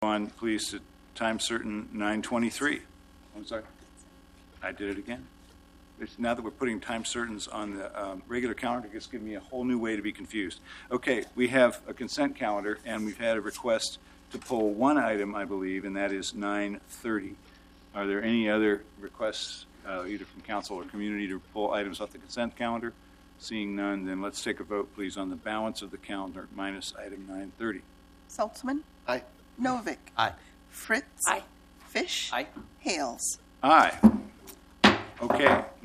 On, please, to time certain 9:23. I'm sorry. I did it again. Now that we're putting time certains on the regular calendar, it's given me a whole new way to be confused. Okay, we have a consent calendar, and we've had a request to pull one item, I believe, and that is 9:30. Are there any other requests, either from council or community, to pull items off the consent calendar? Seeing none, then let's take a vote, please, on the balance of the calendar minus item 9:30. Saltzman? Aye. Novick? Aye. Fritz? Aye. Fish? Aye. Hales? Aye. Okay.